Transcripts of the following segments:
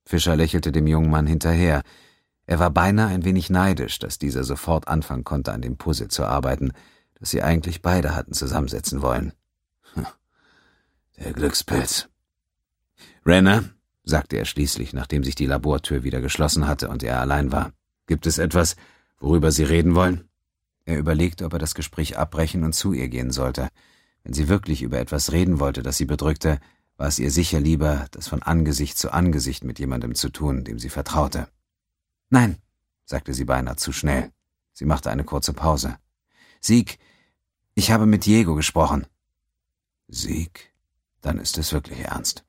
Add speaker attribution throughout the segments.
Speaker 1: Fischer lächelte dem jungen Mann hinterher. Er war beinahe ein wenig neidisch, dass dieser sofort anfangen konnte, an dem Puzzle zu arbeiten, das sie eigentlich beide hatten zusammensetzen wollen. Der Glückspilz. »Renner«, sagte er schließlich, nachdem sich die Labortür wieder geschlossen hatte und er allein war, »gibt es etwas, worüber Sie reden wollen?« Er überlegte, ob er das Gespräch abbrechen und zu ihr gehen sollte. Wenn sie wirklich über etwas reden wollte, das sie bedrückte, war es ihr sicher lieber, das von Angesicht zu Angesicht mit jemandem zu tun, dem sie vertraute. »Nein«, sagte sie beinahe zu schnell. Sie machte eine kurze Pause. »Sieg, ich habe mit Diego gesprochen.« »Sieg? Dann ist es wirklich ernst.«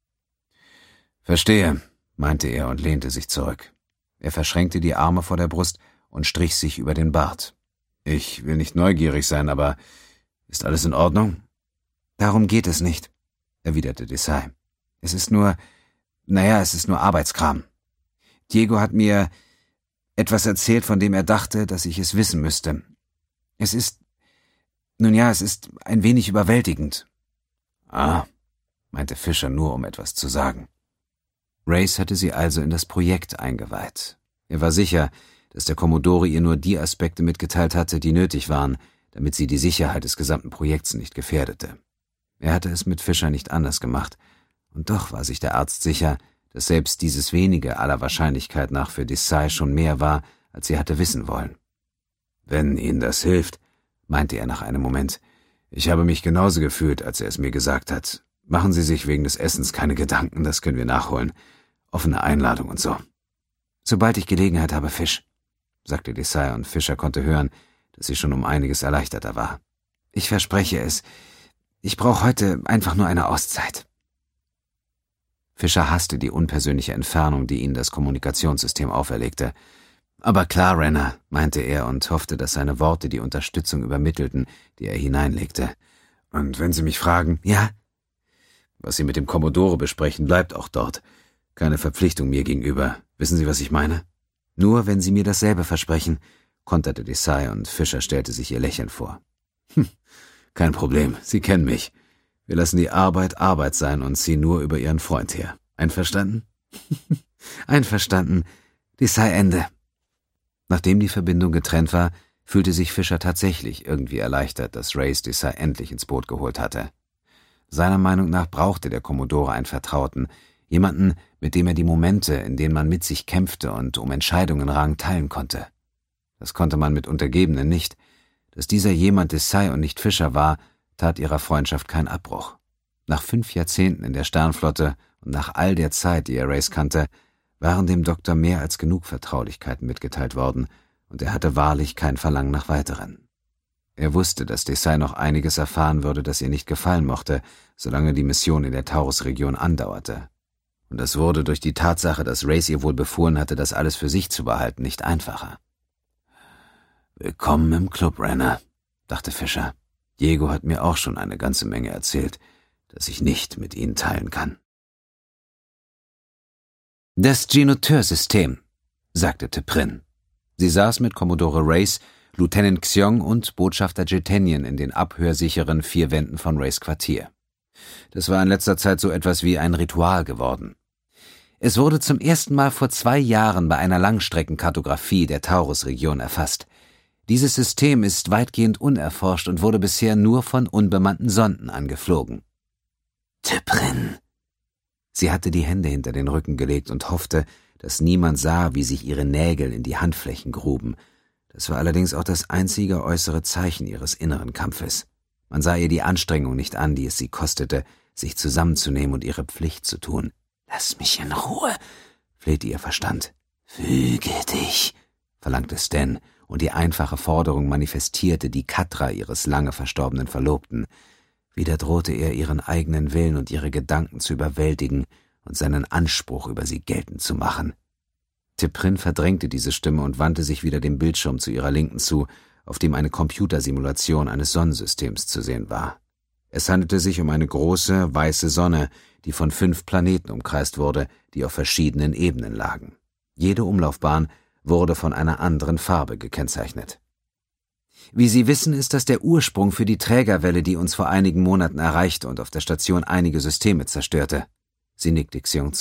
Speaker 1: »Verstehe«, meinte er und lehnte sich zurück. Er verschränkte die Arme vor der Brust und strich sich über den Bart. »Ich will nicht neugierig sein, aber ist alles in Ordnung?« »Darum geht es nicht«, erwiderte Desai. »Es ist nur Arbeitskram. Diego hat mir etwas erzählt, von dem er dachte, dass ich es wissen müsste. Es ist ein wenig überwältigend.« »Ah«, meinte Fischer nur, um etwas zu sagen. Race hatte sie also in das Projekt eingeweiht. Er war sicher, dass der Kommodore ihr nur die Aspekte mitgeteilt hatte, die nötig waren, damit sie die Sicherheit des gesamten Projekts nicht gefährdete. Er hatte es mit Fischer nicht anders gemacht, und doch war sich der Arzt sicher, dass selbst dieses wenige aller Wahrscheinlichkeit nach für Desai schon mehr war, als sie hatte wissen wollen. »Wenn Ihnen das hilft«, meinte er nach einem Moment, »ich habe mich genauso gefühlt, als er es mir gesagt hat. Machen Sie sich wegen des Essens keine Gedanken, das können wir nachholen. Offene Einladung und so.« »Sobald ich Gelegenheit habe, Fisch«, sagte Desai, und Fischer konnte hören, dass sie schon um einiges erleichterter war. »Ich verspreche es. Ich brauche heute einfach nur eine Auszeit.« Fischer hasste die unpersönliche Entfernung, die ihnen das Kommunikationssystem auferlegte. »Aber klar, Renner«, meinte er und hoffte, dass seine Worte die Unterstützung übermittelten, die er hineinlegte. »Und wenn Sie mich fragen...« »Ja?« »Was Sie mit dem Kommodore besprechen, bleibt auch dort. Keine Verpflichtung mir gegenüber. Wissen Sie, was ich meine?« »Nur, wenn Sie mir dasselbe versprechen«, konterte Desai, und Fischer stellte sich ihr lächelnd vor. »Kein Problem, Sie kennen mich. Wir lassen die Arbeit Arbeit sein und ziehen nur über Ihren Freund her. Einverstanden?« »Einverstanden. Desai, Ende.« Nachdem die Verbindung getrennt war, fühlte sich Fischer tatsächlich irgendwie erleichtert, dass Race Desai endlich ins Boot geholt hatte. Seiner Meinung nach brauchte der Kommodore einen Vertrauten, jemanden, mit dem er die Momente, in denen man mit sich kämpfte und um Entscheidungen rang, teilen konnte. Das konnte man mit Untergebenen nicht. Dass dieser jemand Desai und nicht Fischer war, tat ihrer Freundschaft keinen Abbruch. Nach 5 Jahrzehnten in der Sternflotte und nach all der Zeit, die er Race kannte, waren dem Doktor mehr als genug Vertraulichkeiten mitgeteilt worden, und er hatte wahrlich kein Verlangen nach weiteren. Er wusste, dass Desai noch einiges erfahren würde, das ihr nicht gefallen mochte, solange die Mission in der Taurus-Region andauerte. Und es wurde durch die Tatsache, dass Race ihr wohl befohlen hatte, das alles für sich zu behalten, nicht einfacher. »Willkommen im Club, Renner«, dachte Fischer. »Diego hat mir auch schon eine ganze Menge erzählt, das ich nicht mit Ihnen teilen kann.« »Das Genoteur-System«, sagte T'Prin. Sie saß mit Kommodore Race, Lieutenant Xiong und Botschafter Jetenien in den abhörsicheren 4 Wänden von Race Quartier. Das war in letzter Zeit so etwas wie ein Ritual geworden. Es wurde zum ersten Mal vor 2 Jahren bei einer Langstreckenkartographie der Taurus-Region erfasst. Dieses System ist weitgehend unerforscht und wurde bisher nur von unbemannten Sonden angeflogen. »T'Prin«. Sie hatte die Hände hinter den Rücken gelegt und hoffte, dass niemand sah, wie sich ihre Nägel in die Handflächen gruben. Das war allerdings auch das einzige äußere Zeichen ihres inneren Kampfes. Man sah ihr die Anstrengung nicht an, die es sie kostete, sich zusammenzunehmen und ihre Pflicht zu tun. »Lass mich in Ruhe«, flehte ihr Verstand. »Füge dich«, verlangte Stan, und die einfache Forderung manifestierte die Katra ihres lange verstorbenen Verlobten. Wieder drohte er, ihren eigenen Willen und ihre Gedanken zu überwältigen und seinen Anspruch über sie geltend zu machen. T'Prin verdrängte diese Stimme und wandte sich wieder dem Bildschirm zu ihrer Linken zu, auf dem eine Computersimulation eines Sonnensystems zu sehen war. Es handelte sich um eine große, weiße Sonne, die von 5 Planeten umkreist wurde, die auf verschiedenen Ebenen lagen. Jede Umlaufbahn wurde von einer anderen Farbe gekennzeichnet. »Wie Sie wissen, ist das der Ursprung für die Trägerwelle, die uns vor einigen Monaten erreichte und auf der Station einige Systeme zerstörte.« Sie nickte Xiong zu.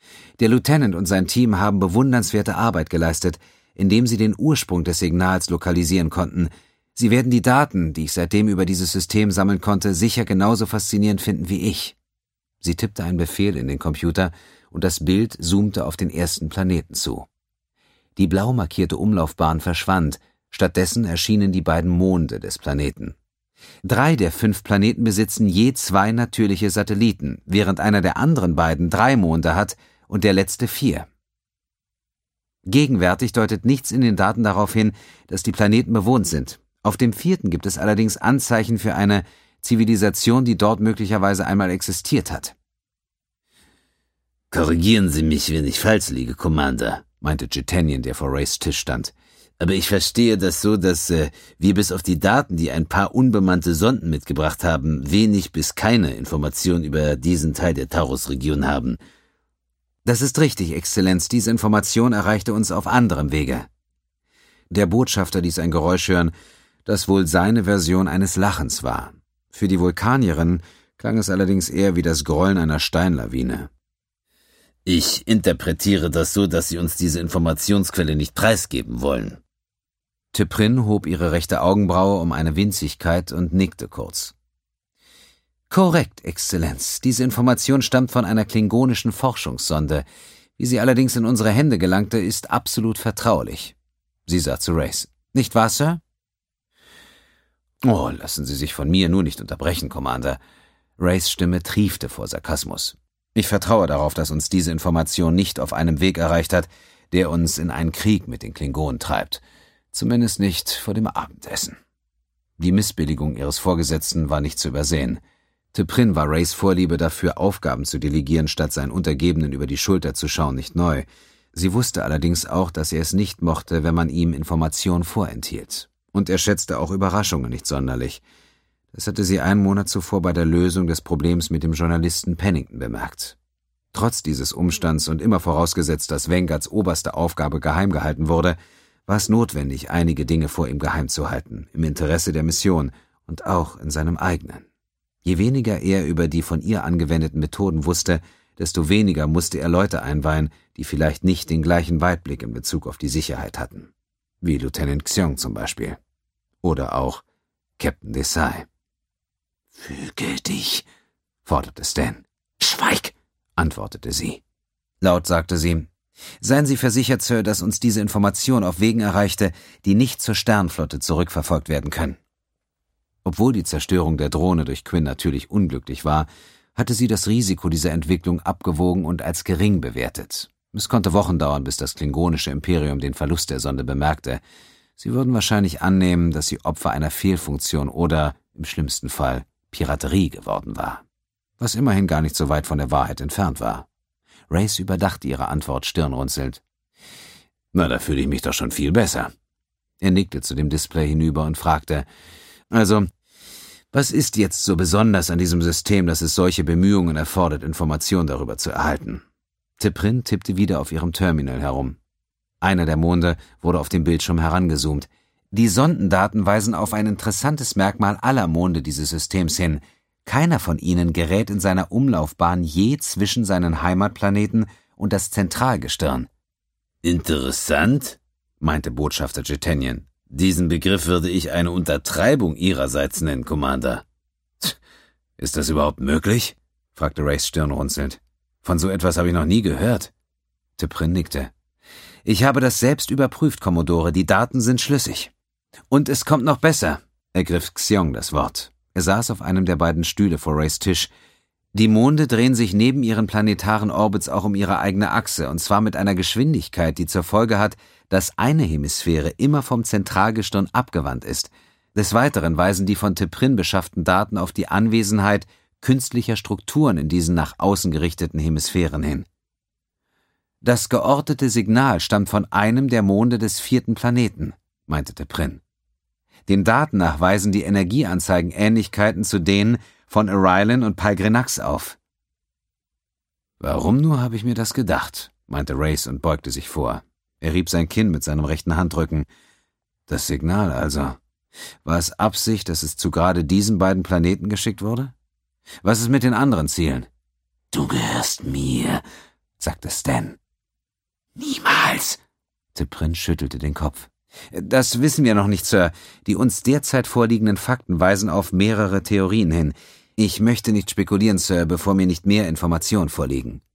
Speaker 1: Der Lieutenant und sein Team haben bewundernswerte Arbeit geleistet, indem sie den Ursprung des Signals lokalisieren konnten. Sie werden die Daten, die ich seitdem über dieses System sammeln konnte, sicher genauso faszinierend finden wie ich. Sie tippte einen Befehl in den Computer und das Bild zoomte auf den ersten Planeten zu. Die blau markierte Umlaufbahn verschwand, stattdessen erschienen die beiden Monde des Planeten. 3 der 5 Planeten besitzen je 2 natürliche Satelliten, während einer der anderen beiden 3 Monde hat und der letzte 4. Gegenwärtig deutet nichts in den Daten darauf hin, dass die Planeten bewohnt sind. Auf dem 4. gibt es allerdings Anzeichen für eine Zivilisation, die dort möglicherweise einmal existiert hat.
Speaker 2: »Korrigieren Sie mich, wenn ich falsch liege, Commander«, meinte Jedenian, der vor Rays Tisch stand. »Aber ich verstehe das so, dass wir bis auf die Daten, die ein paar unbemannte Sonden mitgebracht haben, wenig bis keine Information über diesen Teil der Taurus-Region haben.«
Speaker 1: »Das ist richtig, Exzellenz. Diese Information erreichte uns auf anderem Wege.« Der Botschafter ließ ein Geräusch hören, das wohl seine Version eines Lachens war. Für die Vulkanierin klang es allerdings eher wie das Grollen einer Steinlawine.
Speaker 2: »Ich interpretiere das so, dass Sie uns diese Informationsquelle nicht preisgeben wollen.«
Speaker 1: T'Prin hob ihre rechte Augenbraue um eine Winzigkeit und nickte kurz. »Korrekt, Exzellenz. Diese Information stammt von einer klingonischen Forschungssonde. Wie sie allerdings in unsere Hände gelangte, ist absolut vertraulich.« Sie sah zu Race. »Nicht wahr, Sir?« »Oh, lassen Sie sich von mir nur nicht unterbrechen, Commander.« Rays Stimme triefte vor Sarkasmus. »Ich vertraue darauf, dass uns diese Information nicht auf einem Weg erreicht hat, der uns in einen Krieg mit den Klingonen treibt. Zumindest nicht vor dem Abendessen.« Die Missbilligung ihres Vorgesetzten war nicht zu übersehen. T'Prin war Rays Vorliebe dafür, Aufgaben zu delegieren, statt seinen Untergebenen über die Schulter zu schauen, nicht neu. Sie wusste allerdings auch, dass er es nicht mochte, wenn man ihm Informationen vorenthielt. Und er schätzte auch Überraschungen nicht sonderlich. Das hatte sie einen Monat zuvor bei der Lösung des Problems mit dem Journalisten Pennington bemerkt. Trotz dieses Umstands und immer vorausgesetzt, dass Vanguards oberste Aufgabe geheim gehalten wurde, war es notwendig, einige Dinge vor ihm geheim zu halten, im Interesse der Mission und auch in seinem eigenen. Je weniger er über die von ihr angewendeten Methoden wusste, desto weniger musste er Leute einweihen, die vielleicht nicht den gleichen Weitblick in Bezug auf die Sicherheit hatten. Wie Lieutenant Xiong zum Beispiel. Oder auch Captain Desai. »Füge dich«, forderte Stan. »Schweig«, antwortete sie. Laut sagte sie, »Seien Sie versichert, Sir, dass uns diese Information auf Wegen erreichte, die nicht zur Sternflotte zurückverfolgt werden können.« Obwohl die Zerstörung der Drohne durch Quinn natürlich unglücklich war, hatte sie das Risiko dieser Entwicklung abgewogen und als gering bewertet. Es konnte Wochen dauern, bis das klingonische Imperium den Verlust der Sonde bemerkte. Sie würden wahrscheinlich annehmen, dass sie Opfer einer Fehlfunktion oder, im schlimmsten Fall, Piraterie geworden war. Was immerhin gar nicht so weit von der Wahrheit entfernt war. Race überdachte ihre Antwort stirnrunzelnd.
Speaker 2: »Na, da fühle ich mich doch schon viel besser.«
Speaker 1: Er nickte zu dem Display hinüber und fragte, »Also, was ist jetzt so besonders an diesem System, dass es solche Bemühungen erfordert, Informationen darüber zu erhalten?« T'Prin tippte wieder auf ihrem Terminal herum. Einer der Monde wurde auf dem Bildschirm herangezoomt. Die Sondendaten weisen auf ein interessantes Merkmal aller Monde dieses Systems hin. Keiner von ihnen gerät in seiner Umlaufbahn je zwischen seinen Heimatplaneten und das Zentralgestirn.
Speaker 2: »Interessant«, meinte Botschafter Jedenian. »Diesen Begriff würde ich eine Untertreibung Ihrerseits nennen, Commander.«
Speaker 1: »Ist das überhaupt möglich?« fragte Race stirnrunzelnd. »Von so etwas habe ich noch nie gehört.« T'Prin nickte. »Ich habe das selbst überprüft, Commodore. Die Daten sind schlüssig.« »Und es kommt noch besser«, ergriff Xiong das Wort. Er saß auf einem der beiden Stühle vor Rays Tisch. »Die Monde drehen sich neben ihren planetaren Orbits auch um ihre eigene Achse, und zwar mit einer Geschwindigkeit, die zur Folge hat, dass eine Hemisphäre immer vom Zentralgestirn abgewandt ist. Des Weiteren weisen die von T'Prin beschafften Daten auf die Anwesenheit künstlicher Strukturen in diesen nach außen gerichteten Hemisphären hin. Das geortete Signal stammt von einem der Monde des 4. Planeten«, meinte T'Prin. »Den Daten nach weisen die Energieanzeigen Ähnlichkeiten zu denen von Orion und Palgrinax auf.« »Warum nur habe ich mir das gedacht?«, meinte Race und beugte sich vor. Er rieb sein Kinn mit seinem rechten Handrücken. »Das Signal also. War es Absicht, dass es zu gerade diesen beiden Planeten geschickt wurde? Was ist mit den anderen Zielen?«
Speaker 2: »Du gehörst mir«,
Speaker 1: sagte Stan.
Speaker 2: »Niemals!«
Speaker 1: T'Pren schüttelte den Kopf. »Das wissen wir noch nicht, Sir. Die uns derzeit vorliegenden Fakten weisen auf mehrere Theorien hin. Ich möchte nicht spekulieren, Sir, bevor mir nicht mehr Informationen vorliegen.«